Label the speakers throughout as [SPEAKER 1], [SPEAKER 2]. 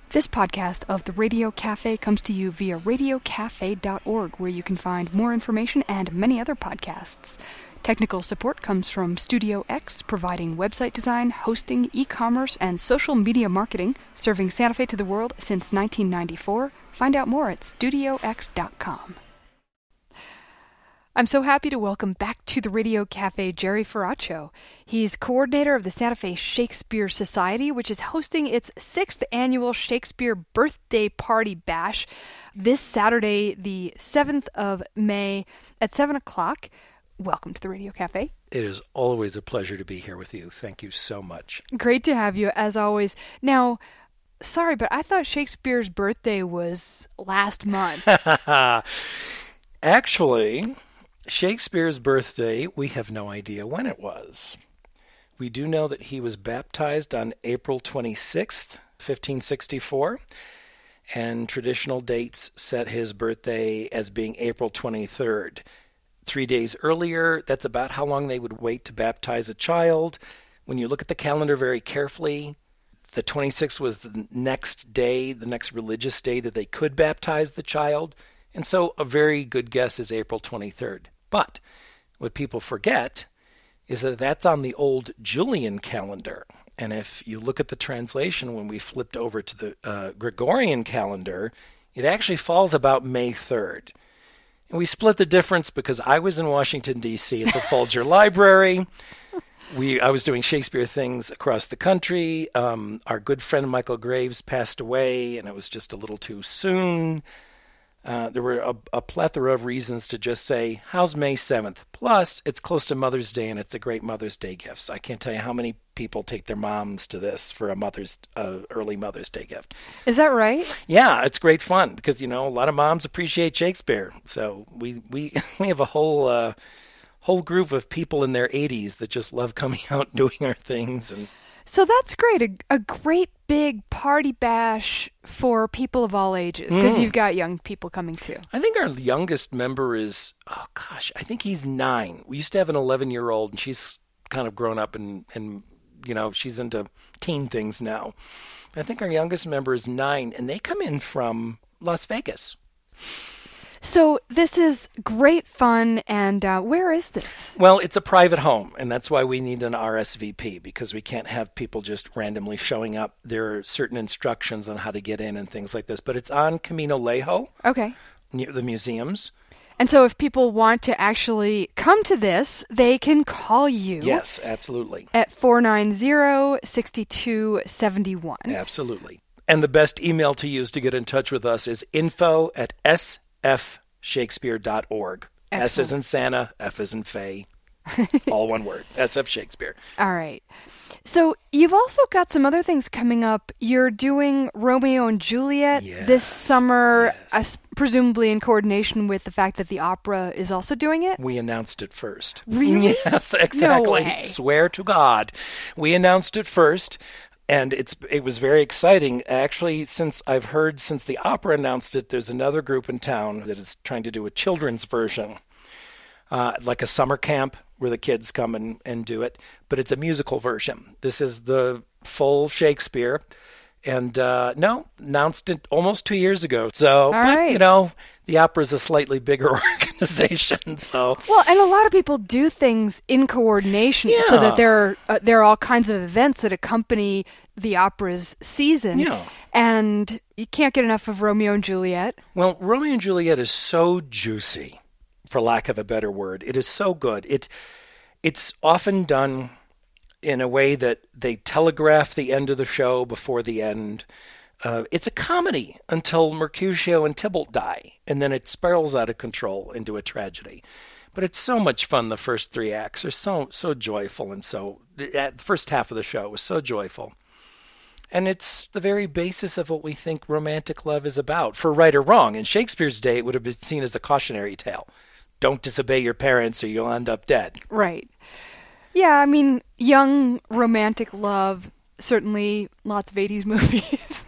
[SPEAKER 1] This podcast of the Radio Cafe comes to you via radiocafe.org, where you can find more information and many other podcasts. Technical support comes from Studio X, providing website design, hosting, e-commerce, and social media marketing, serving Santa Fe to the world since 1994. Find out more at studiox.com. I'm so happy to welcome back to the Radio Cafe Jerry Faracho. He's coordinator of the Santa Fe Shakespeare Society, which is hosting its 6th annual Shakespeare Birthday Party Bash this Saturday, the 7th of May at 7 o'clock. Welcome to the Radio Cafe.
[SPEAKER 2] It is always a pleasure to be here with you. Thank you so much.
[SPEAKER 1] Great to have you, as always. Now, sorry, but I thought Shakespeare's birthday was last month.
[SPEAKER 2] Actually, Shakespeare's birthday, we have no idea when it was. We do know that he was baptized on April 26th, 1564, and traditional dates set his birthday as being April 23rd. 3 days earlier, that's about how long they would wait to baptize a child. When you look at the calendar very carefully, the 26th was the next day, the next religious day that they could baptize the child. And so a very good guess is April 23rd. But what people forget is that that's on the old Julian calendar. And if you look at the translation, when we flipped over to the Gregorian calendar, it actually falls about May 3rd. And we split the difference because I was in Washington, D.C. at the Folger Library. I was doing Shakespeare things across the country. Our good friend Michael Graves passed away, and it was just a little too soon. There were a plethora of reasons to just say, how's May 7th? Plus, it's close to Mother's Day, and it's a great Mother's Day gift. So I can't tell you how many people take their moms to this for a early Mother's Day gift.
[SPEAKER 1] Is that right?
[SPEAKER 2] Yeah, it's great fun because, a lot of moms appreciate Shakespeare. So we have a whole group of people in their 80s that just love coming out and doing our things. And
[SPEAKER 1] so that's great. A great big party bash for people of all ages, because you've got young people coming too.
[SPEAKER 2] I think our youngest member is, I think he's 9. We used to have an 11-year-old, and she's kind of grown up and she's into teen things now. I think our youngest member is 9, and they come in from Las Vegas.
[SPEAKER 1] So this is great fun, and where is this?
[SPEAKER 2] Well, it's a private home, and that's why we need an RSVP, because we can't have people just randomly showing up. There are certain instructions on how to get in and things like this, but it's on Camino Lejo,
[SPEAKER 1] okay,
[SPEAKER 2] near the museums.
[SPEAKER 1] And so if people want to actually come to this, they can call you.
[SPEAKER 2] Yes, absolutely.
[SPEAKER 1] At 490-6271.
[SPEAKER 2] Absolutely. And the best email to use to get in touch with us is info@sfshakespeare.org.
[SPEAKER 1] Excellent.
[SPEAKER 2] S as in Santa, F as in Faye. All one word. SF Shakespeare.
[SPEAKER 1] All right. So you've also got some other things coming up. You're doing Romeo and Juliet this summer, presumably in coordination with the fact that the opera is also doing it?
[SPEAKER 2] We announced it first.
[SPEAKER 1] Really?
[SPEAKER 2] Yes, exactly.
[SPEAKER 1] No way.
[SPEAKER 2] Swear to God. We announced it first. And it was very exciting. Actually, since the opera announced it, there's another group in town that is trying to do a children's version, like a summer camp where the kids come and do it. But it's a musical version. This is the full Shakespeare. And announced it almost 2 years ago. So, the opera is a slightly bigger organization. So,
[SPEAKER 1] well, and a lot of people do things in coordination, so that there are all kinds of events that accompany the opera's season.
[SPEAKER 2] Yeah.
[SPEAKER 1] And you can't get enough of Romeo and Juliet.
[SPEAKER 2] Well, Romeo and Juliet is so juicy, for lack of a better word. It is so good. It's often done in a way that they telegraph the end of the show before the end. It's a comedy until Mercutio and Tybalt die, and then it spirals out of control into a tragedy. But it's so much fun. The first 3 acts are so joyful, and the first half of the show was so joyful. And it's the very basis of what we think romantic love is about, for right or wrong. In Shakespeare's day, it would have been seen as a cautionary tale. Don't disobey your parents or you'll end up dead.
[SPEAKER 1] Right. Yeah, I mean, young romantic love, certainly lots of 80s movies.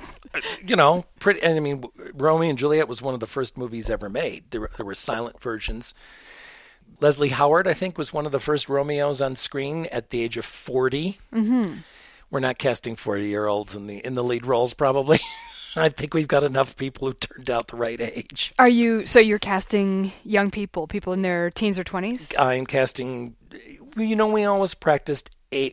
[SPEAKER 2] Romeo and Juliet was one of the first movies ever made. There were silent versions. Leslie Howard, I think, was one of the first Romeos on screen at the age of 40. Mm-hmm. We're not casting 40-year-olds in the lead roles, probably. I think we've got enough people who turned out the right age.
[SPEAKER 1] So you're casting young people in their teens or 20s?
[SPEAKER 2] I'm casting, we always practice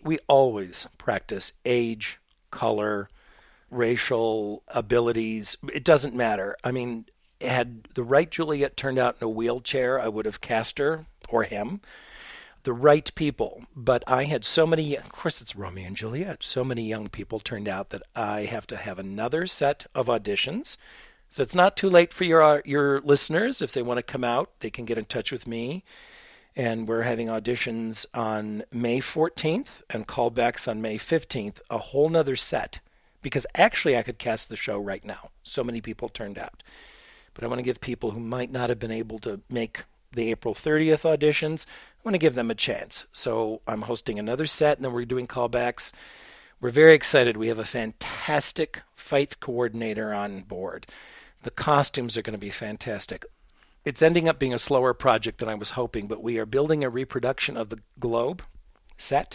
[SPEAKER 2] age, color, racial abilities. It doesn't matter. I mean, had the right Juliet turned out in a wheelchair, I would have cast her or him. The right people. But I had so many, of course it's Romeo and Juliet, so many young people turned out that I have to have another set of auditions. So it's not too late for your listeners. If they want to come out, they can get in touch with me. And we're having auditions on May 14th and callbacks on May 15th, a whole nother set. Because actually I could cast the show right now. So many people turned out. But I want to give people who might not have been able to make the April 30th auditions, I want to give them a chance. So I'm hosting another set, and then we're doing callbacks. We're very excited. We have a fantastic fight coordinator on board. The costumes are going to be fantastic. It's ending up being a slower project than I was hoping, but we are building a reproduction of the Globe set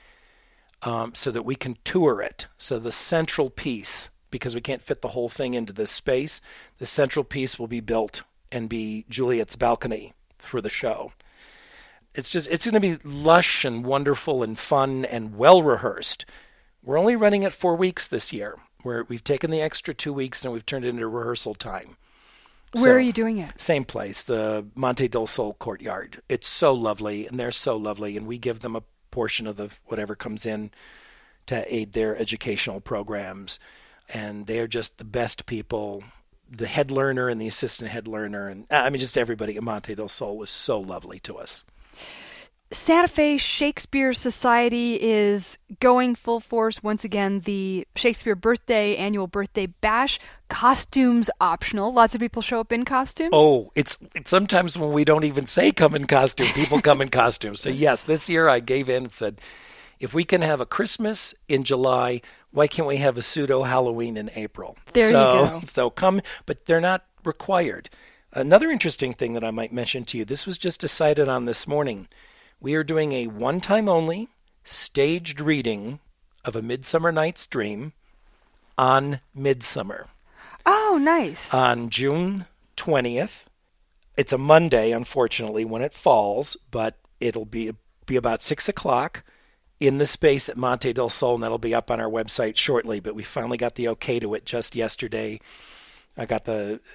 [SPEAKER 2] so that we can tour it. So the central piece, because we can't fit the whole thing into this space, the central piece will be built and be Juliet's balcony for the show. It's going to be lush and wonderful and fun and well-rehearsed. We're only running it 4 weeks this year. We've taken the extra 2 weeks and we've turned it into rehearsal time.
[SPEAKER 1] Where are you doing it?
[SPEAKER 2] Same place, the Monte del Sol courtyard. It's so lovely, and they're so lovely, and we give them a portion of the whatever comes in to aid their educational programs. And they're just the best people. The head learner and the assistant head learner, and I mean just everybody at Monte del Sol was so lovely to us.
[SPEAKER 1] Santa Fe Shakespeare Society is going full force once again. The Shakespeare annual birthday bash, costumes optional. Lots of people show up in costumes.
[SPEAKER 2] Oh, it's sometimes when we don't even say come in costume, people come in costume. So yes, this year I gave in and said, if we can have a Christmas in July, why can't we have a pseudo Halloween in April?
[SPEAKER 1] There you go.
[SPEAKER 2] So come, but they're not required. Another interesting thing that I might mention to you, this was just decided on this morning. We are doing a one-time only staged reading of A Midsummer Night's Dream on Midsummer.
[SPEAKER 1] Oh, nice.
[SPEAKER 2] On June 20th. It's a Monday, unfortunately, when it falls, but it'll be about 6 o'clock in the space at Monte del Sol, and that'll be up on our website shortly. But we finally got the okay to it just yesterday. I got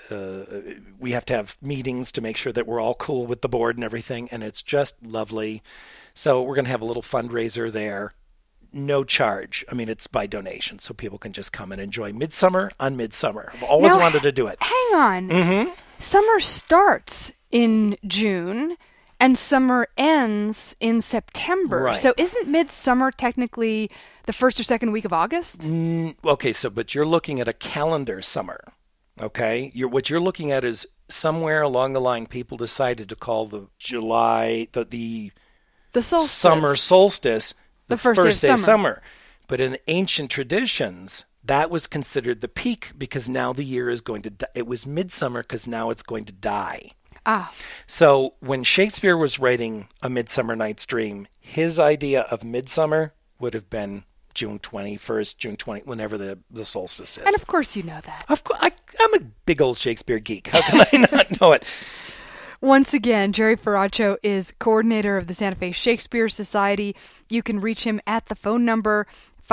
[SPEAKER 2] we have to have meetings to make sure that we're all cool with the board and everything, and it's just lovely. So we're going to have a little fundraiser there. No charge. I mean, it's by donation, so people can just come and enjoy Midsummer on Midsummer. I've always wanted to do it.
[SPEAKER 1] Hang on. Mm-hmm. Summer starts in June, and summer ends in September.
[SPEAKER 2] Right.
[SPEAKER 1] So isn't Midsummer technically the first or second week of August?
[SPEAKER 2] Okay, but you're looking at a calendar summer. Okay, what you're looking at is somewhere along the line, people decided to call the July the
[SPEAKER 1] solstice.
[SPEAKER 2] Summer solstice
[SPEAKER 1] the first day of summer.
[SPEAKER 2] But in ancient traditions, that was considered the peak because now the year is going to. It was midsummer because now it's going to die.
[SPEAKER 1] Ah.
[SPEAKER 2] So when Shakespeare was writing A Midsummer Night's Dream, his idea of midsummer would have been June 21st, June 20th, whenever the solstice is.
[SPEAKER 1] And of course you know that.
[SPEAKER 2] Of course, I'm a big old Shakespeare geek. How can I not know it?
[SPEAKER 1] Once again, Jerry Faracho is coordinator of the Santa Fe Shakespeare Society. You can reach him at the phone number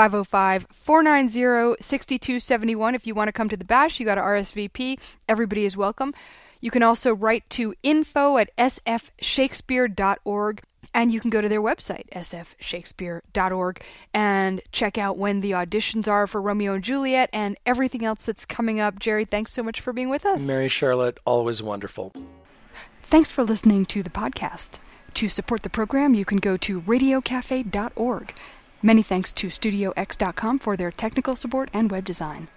[SPEAKER 1] 505-490-6271. If you want to come to the bash, you got to RSVP. Everybody is welcome. You can also write to info@sfshakespeare.org. And you can go to their website, sfshakespeare.org, and check out when the auditions are for Romeo and Juliet and everything else that's coming up. Jerry, thanks so much for being with us.
[SPEAKER 2] Mary Charlotte, always wonderful.
[SPEAKER 1] Thanks for listening to the podcast. To support the program, you can go to radiocafe.org. Many thanks to StudioX.com for their technical support and web design.